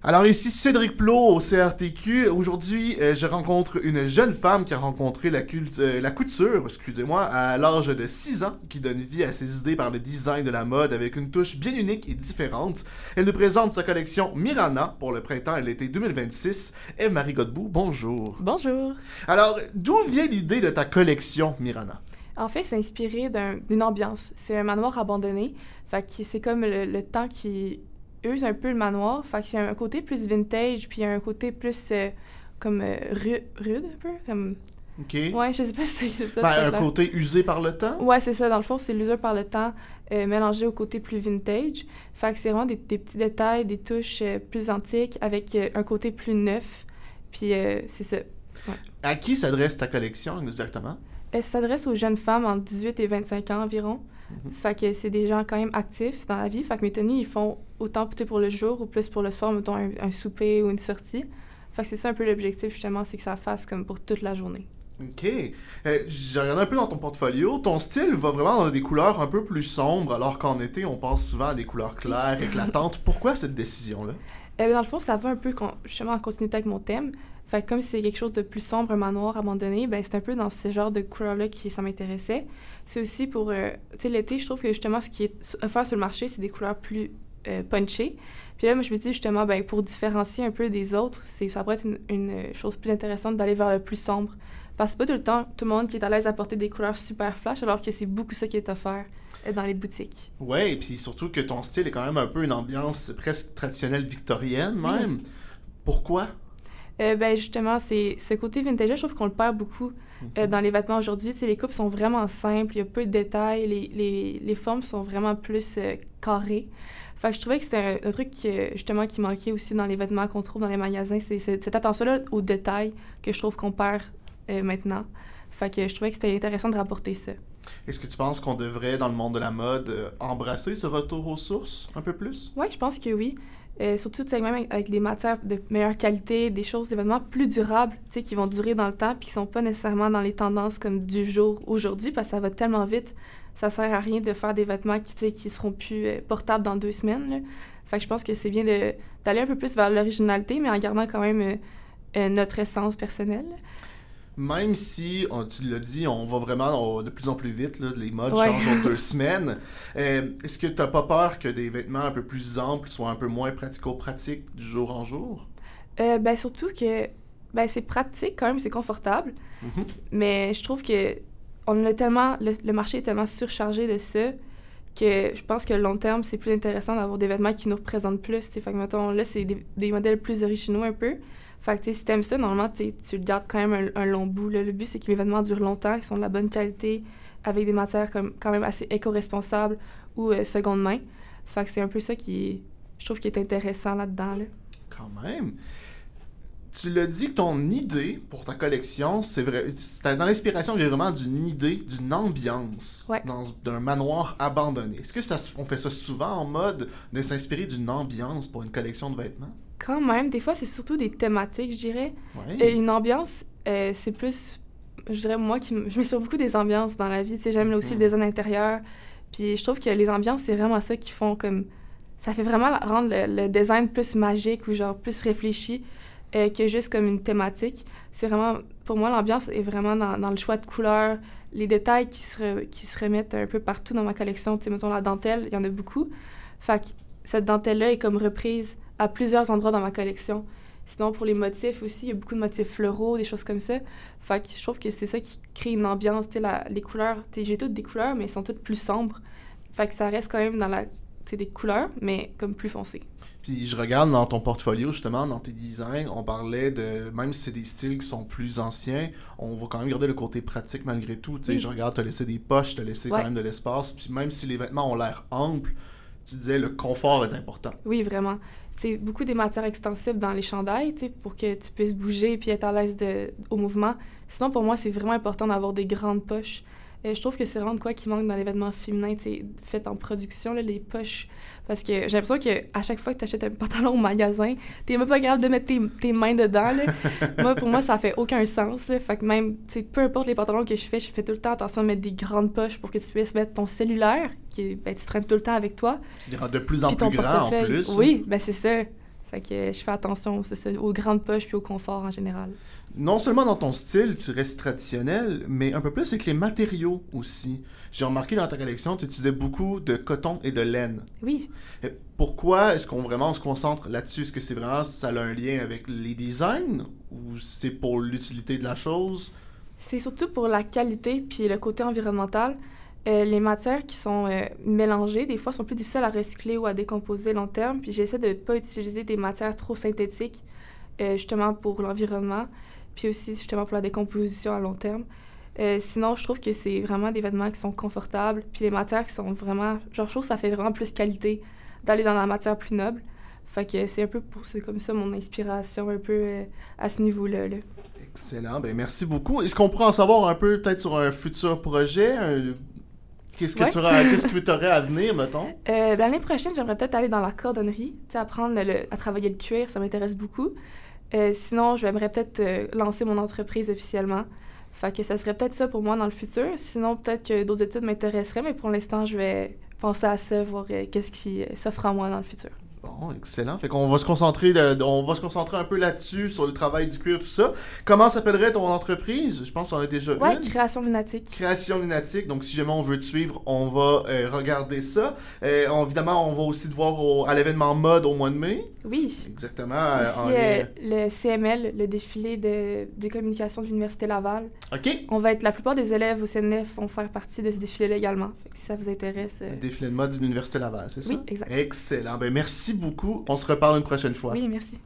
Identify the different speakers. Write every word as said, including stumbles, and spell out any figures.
Speaker 1: Alors ici Cédric Plot au C R T Q. Aujourd'hui, euh, je rencontre une jeune femme qui a rencontré la, culte, euh, la couture, excusez-moi, à l'âge de six ans, qui donne vie à ses idées par le design de la mode avec une touche bien unique et différente. Elle nous présente sa collection Mirana pour le printemps et l'été deux mille vingt-six. Ève-Marie Godbout, bonjour.
Speaker 2: Bonjour.
Speaker 1: Alors, d'où vient l'idée de ta collection Mirana?
Speaker 2: En fait, c'est inspiré d'un, d'une ambiance. C'est un manoir abandonné. Fait que c'est comme le, le temps qui use un peu le manoir. Fait qu'il y a un côté plus vintage, puis il y a un côté plus euh, comme euh, ru- rude, un peu. Comme...
Speaker 1: OK.
Speaker 2: Ouais, je sais pas si c'est peut-être
Speaker 1: Ben, un
Speaker 2: clair.
Speaker 1: côté usé par le temps?
Speaker 2: Ouais, c'est ça. Dans le fond, c'est l'usure par le temps euh, mélangé au côté plus vintage. Fait que c'est vraiment des, des petits détails, des touches euh, plus antiques avec euh, un côté plus neuf. Puis euh, c'est ça. Ouais.
Speaker 1: À qui s'adresse ta collection exactement?
Speaker 2: Elle s'adresse aux jeunes femmes entre dix-huit et vingt-cinq ans environ.
Speaker 1: Mm-hmm.
Speaker 2: Fait que c'est des gens quand même actifs dans la vie. Fait que mes tenues, ils font autant pour le jour ou plus pour le soir, mettons un, un souper ou une sortie. Fait que c'est ça un peu l'objectif, justement, c'est que ça fasse comme pour toute la journée.
Speaker 1: OK. Euh, j'ai regardé un peu dans ton portfolio. Ton style va vraiment dans des couleurs un peu plus sombres, alors qu'en été, on passe souvent à des couleurs claires, éclatantes. Pourquoi cette décision-là?
Speaker 2: Euh, dans le fond, ça va un peu con- justement en continuité avec mon thème. Fait que comme c'est quelque chose de plus sombre, un manoir abandonné, ben c'est un peu dans ce genre de couleurs-là qui ça m'intéressait. C'est aussi pour, euh, tu sais, l'été, je trouve que justement, ce qui est offert sur le marché, c'est des couleurs plus euh, punchées. Puis là, moi, je me dis justement, ben pour différencier un peu des autres, c'est, ça pourrait être une, une chose plus intéressante d'aller vers le plus sombre. Parce que c'est pas tout le temps tout le monde qui est à l'aise à porter des couleurs super flash, alors que c'est beaucoup ça qui est offert euh, dans les boutiques.
Speaker 1: Ouais, et puis surtout que ton style est quand même un peu une ambiance presque traditionnelle victorienne, même.
Speaker 2: Mm.
Speaker 1: Pourquoi?
Speaker 2: Euh, ben justement, c'est ce côté vintage, je trouve qu'on le perd beaucoup euh, dans les vêtements aujourd'hui. Tu sais, les coupes sont vraiment simples, il y a peu de détails, les, les, les formes sont vraiment plus euh, carrées. Fait que je trouvais que c'était un, un truc qui, justement qui manquait aussi dans les vêtements qu'on trouve dans les magasins. C'est, c'est cette attention-là aux détails que je trouve qu'on perd euh, maintenant. Fait que je trouvais que c'était intéressant de rapporter ça.
Speaker 1: Est-ce que tu penses qu'on devrait, dans le monde de la mode, euh, embrasser ce retour aux sources un peu plus?
Speaker 2: Oui, je pense que oui. Euh, surtout, tu sais, même avec, avec des matières de meilleure qualité, des choses, des vêtements plus durables, tu sais, qui vont durer dans le temps puis qui sont pas nécessairement dans les tendances comme du jour aujourd'hui, parce que ça va tellement vite, ça sert à rien de faire des vêtements qui, tu sais, qui seront plus euh, portables dans deux semaines, là. Fait que je pense que c'est bien de, d'aller un peu plus vers l'originalité, mais en gardant quand même euh, euh, notre essence personnelle.
Speaker 1: Même si, on, tu l'as dit, on va vraiment on, de plus en plus vite, là, les modes
Speaker 2: Ouais.
Speaker 1: changent en deux semaines. Euh, est-ce que tu n'as pas peur que des vêtements un peu plus amples soient un peu moins pratico-pratiques du jour en jour?
Speaker 2: Euh, ben surtout que ben c'est pratique quand même, c'est confortable,
Speaker 1: Mm-hmm.
Speaker 2: mais je trouve que on a tellement le, le marché est tellement surchargé de ça que je pense que long terme, c'est plus intéressant d'avoir des vêtements qui nous représentent plus. T'sais. Fait que, mettons, là, c'est des, des modèles plus originaux un peu. Fait que, si t'aimes ça, normalement, tu le gardes quand même un, un long bout. Là. Le but, c'est que les vêtements durent longtemps, qu'ils sont de la bonne qualité, avec des matières comme, quand même assez éco-responsables ou euh, seconde main. Fait que c'est un peu ça qui, je trouve, qui est intéressant là-dedans. Là.
Speaker 1: Quand même. Tu l'as dit que ton idée pour ta collection, c'est vrai, c'était dans l'inspiration vraiment d'une idée, d'une ambiance
Speaker 2: Ouais.
Speaker 1: dans d'un manoir abandonné. Est-ce que ça, on fait ça souvent en mode de s'inspirer d'une ambiance pour une collection de vêtements?
Speaker 2: Quand même, des fois, c'est surtout des thématiques, je dirais.
Speaker 1: Ouais.
Speaker 2: Euh, une ambiance, euh, c'est plus, je dirais, moi, qui m- je m'inspire beaucoup des ambiances dans la vie. Tu sais, j'aime aussi
Speaker 1: Mhm.
Speaker 2: le design intérieur. Puis je trouve que les ambiances, c'est vraiment ça qui font comme... Ça fait vraiment la- rendre le, le design plus magique ou genre plus réfléchi euh, que juste comme une thématique. C'est vraiment... Pour moi, l'ambiance est vraiment dans, dans le choix de couleurs, les détails qui se, re- qui se remettent un peu partout dans ma collection. Tu sais, mettons, la dentelle, il y en a beaucoup. Fait que cette dentelle-là est comme reprise à plusieurs endroits dans ma collection. Sinon, pour les motifs aussi, il y a beaucoup de motifs floraux, des choses comme ça. Fait que je trouve que c'est ça qui crée une ambiance. Tu sais, la, les couleurs, tu sais, j'ai toutes des couleurs, mais elles sont toutes plus sombres. Fait que ça reste quand même dans la, tu sais, des couleurs, mais comme plus foncées.
Speaker 1: Puis je regarde dans ton portfolio, justement, dans tes designs, on parlait de, même si c'est des styles qui sont plus anciens, on va quand même garder le côté pratique malgré tout. Tu sais,
Speaker 2: Oui.
Speaker 1: je regarde, t'as laissé des poches, t'as laissé
Speaker 2: Ouais.
Speaker 1: quand même de l'espace, puis même si les vêtements ont l'air amples, tu disais le confort est important.
Speaker 2: Oui, vraiment. C'est beaucoup des matières extensibles dans les chandails, tu sais, pour que tu puisses bouger et être à l'aise de, au mouvement. Sinon, pour moi, c'est vraiment important d'avoir des grandes poches. Euh, je trouve que c'est vraiment de quoi qui manque dans les vêtements féminins, tu sais, fait en production, là, les poches. Parce que j'ai l'impression qu'à chaque fois que tu achètes un pantalon au magasin, t'es même pas capable de mettre tes, tes mains dedans, là. Moi, pour moi, ça fait aucun sens, là. Fait que même, tu sais, peu importe les pantalons que je fais, je fais tout le temps attention à mettre des grandes poches pour que tu puisses mettre ton cellulaire, qui ben, tu traînes tout le temps avec toi.
Speaker 1: C'est de plus en
Speaker 2: Puis ton
Speaker 1: plus grand en
Speaker 2: portefeuille.
Speaker 1: plus.
Speaker 2: Oui, ben c'est ça. Fait Fait que je fais attention c'est ça, aux grandes poches puis au confort en général.
Speaker 1: Non seulement dans ton style, tu restes traditionnel, mais un peu plus avec les matériaux aussi. J'ai remarqué dans ta collection, tu utilisais beaucoup de coton et de laine.
Speaker 2: Oui.
Speaker 1: Pourquoi est-ce qu'on vraiment on se concentre là-dessus? Est-ce que c'est vraiment, ça a un lien avec les designs ou c'est pour l'utilité de la chose?
Speaker 2: C'est surtout pour la qualité puis le côté environnemental. Euh, les matières qui sont euh, mélangées, des fois, sont plus difficiles à recycler ou à décomposer long terme. Puis j'essaie de ne pas utiliser des matières trop synthétiques, euh, justement pour l'environnement, puis aussi justement pour la décomposition à long terme. Euh, sinon, je trouve que c'est vraiment des vêtements qui sont confortables, puis les matières qui sont vraiment... Genre, je trouve que ça fait vraiment plus qualité d'aller dans la matière plus noble. Fait que c'est un peu pour... C'est comme ça mon inspiration, un peu euh, à ce niveau-là, là.
Speaker 1: Excellent. Ben merci beaucoup. Est-ce qu'on pourrait en savoir un peu peut-être sur un futur projet? Un... Qu'est-ce que
Speaker 2: ouais.
Speaker 1: tu aurais, qu'est-ce que tu aurais à venir, mettons?
Speaker 2: Euh, l'année prochaine, j'aimerais peut-être aller dans la cordonnerie, tu sais, apprendre le, à travailler le cuir, ça m'intéresse beaucoup. Euh, sinon, j'aimerais peut-être euh, lancer mon entreprise officiellement. Fait que ça serait peut-être ça pour moi dans le futur. Sinon, peut-être que d'autres études m'intéresseraient, mais pour l'instant, je vais penser à ça, voir euh, qu'est-ce qui euh, s'offre à moi dans le futur.
Speaker 1: Bon, excellent. Fait qu'on va se concentrer, de, on va se concentrer un peu là-dessus, sur le travail du cuir, tout ça. Comment s'appellerait ton entreprise? Je pense qu'on a déjà
Speaker 2: ouais,
Speaker 1: une.
Speaker 2: Création Lunatique.
Speaker 1: Création Lunatique. Donc, si jamais on veut te suivre, on va euh, regarder ça. Euh, on, évidemment, on va aussi te voir au, à l'événement mode au mois de mai.
Speaker 2: Oui.
Speaker 1: Exactement. Euh,
Speaker 2: aussi,
Speaker 1: en
Speaker 2: euh, le C M L, le défilé de, de communication de l'Université Laval.
Speaker 1: OK.
Speaker 2: On va être, la plupart des élèves au C N F vont faire partie de ce défilé-là également. Fait que si ça vous intéresse... Euh...
Speaker 1: Le défilé de mode de l'Université Laval, c'est ça?
Speaker 2: Oui, exact.
Speaker 1: Excellent. Ben, merci beaucoup. On se reparle une prochaine fois.
Speaker 2: Oui, merci.